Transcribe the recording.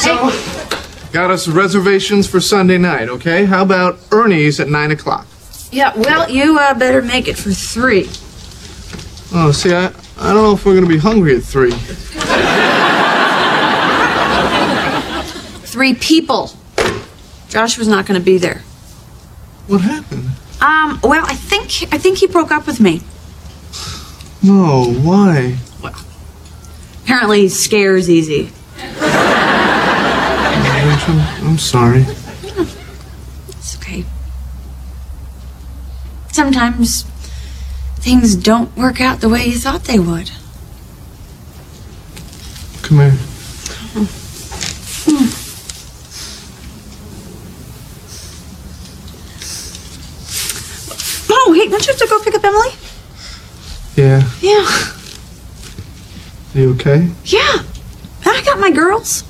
So, got us reservations for Sunday night, okay? How about Ernie's at 9 o'clock? Yeah, well, you better make it for 3. Oh, see, I don't know if we're going to be hungry at 3. 3 people. Josh was not going to be there. What happened? Well, I think he broke up with me. No, why? Well, apparently he scares easy. Rachel, I'm sorry. It's okay. Sometimes things don't work out the way you thought they would. Come here. Oh, hey, don't you have to go pick up Emily? Yeah. Yeah. Are you okay? Yeah. I got my girls.